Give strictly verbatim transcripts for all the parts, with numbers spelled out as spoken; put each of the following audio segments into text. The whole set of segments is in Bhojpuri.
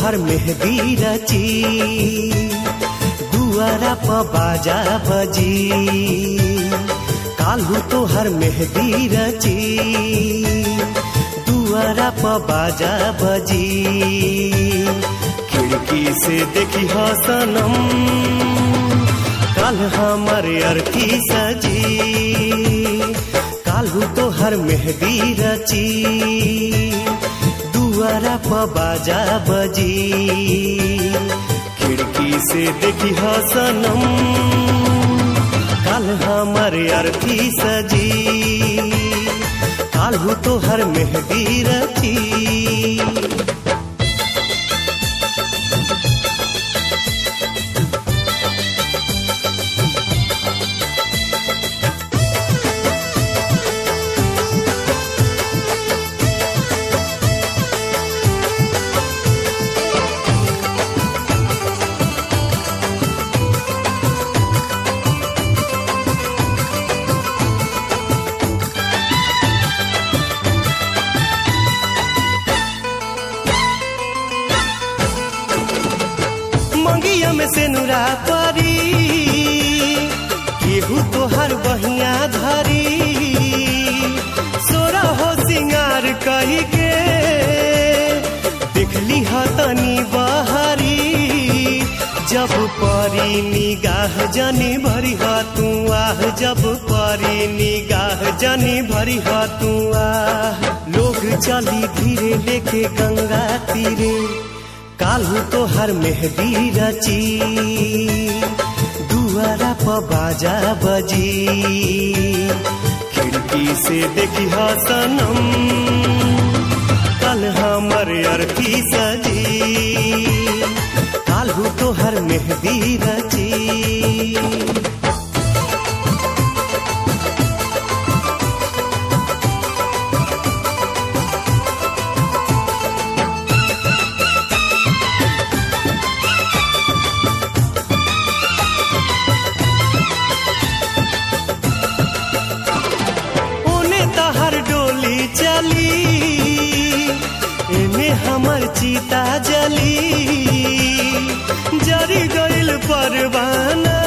तोहर मेहदी रची दुआरा प बाजा बजी काल्हू तोहर मेहदी रची दुआरा प बाजा बजी खिड़की से देखी ह सनम कल हमारे अर्थी सजी काल्हू तोहर मेहदी रची दुआरा प बाजा बजी खिड़की से देखी ह सनम कल हमारे अर्थी सजी काल्हू तोहर मेहदी रची मंगिया में से नुरा परी केहू तोहर बहिया धरी सोरा हो सिंगार कही के देखली ह तनी बहरी जब परी निगाह जनी भरी ह तू आह जब परी निगाह जनी भरी ह तू आह लोग चली धीरे लेके गंगा तीरे काल्हू तोहर मेहदी रची दुआरा प बाजा बजी खिड़की से देखी ह सनम कल हमर अर्थी सजी काल्हू तोहर मेहदी रची चली एने हमर चीता जली जरी गइल परवाना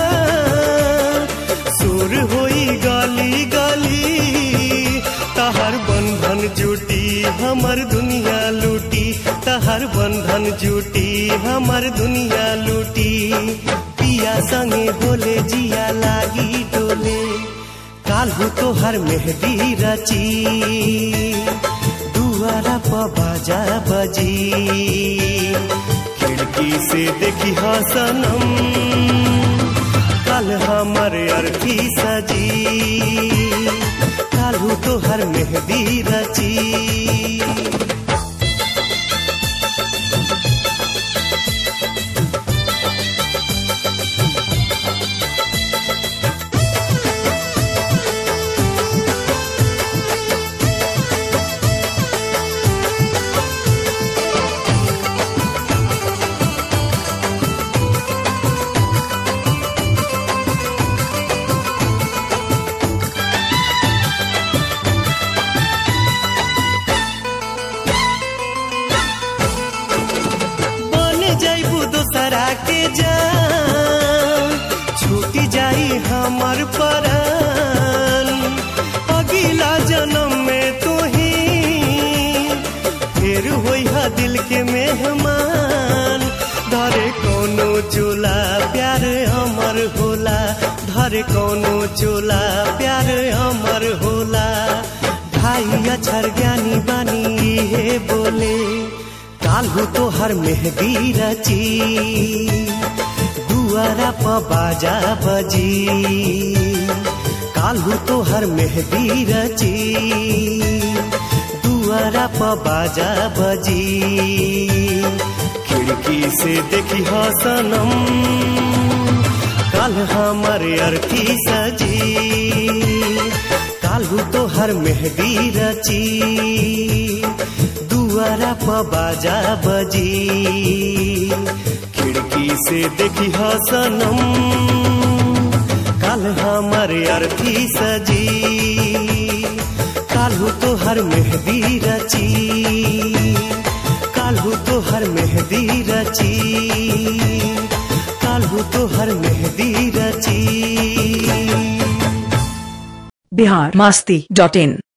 सुर होई गली गली तहर बंधन जुटी हमर दुनिया लूटी तहर बंधन जुटी हमर दुनिया लूटी पिया संगे होले जिया लागी डोले काल्हू तोहर मेहदी रची दुआरा प बाजा बजी खिड़की से देखी ह सनम कल हमर अर्थी सजी काल्हू तोहर मेहदी रची दोसरा के जान छूटी जाई हमर परान अगला जन्म में तू ही फिर होई हा दिल के मेहमान धरे कोनो चोला प्यार हमर होला धरे कोनो चोला प्यार हमर होला भाई अक्षर ज्ञानी बानी हे बोले काल्हू तोहर मेहदी रची दुआरा प बाजा बजी काल्हू तोहर मेहदी रची दुआरा प बाजा बजी खिड़की से देखी ह सनम कल हमर अर्थी सजी काल्हू तोहर मेहदी रची दुआरा प बाजा बजी खिड़की से देखी ह सनम कल हमर अर्थी सजी काल्हू तोहर मेहदी रची काल्हू तो हर मेहंदी रची काल्हू तो हर मेहंदी रची। बिहार मस्ती डॉट इन।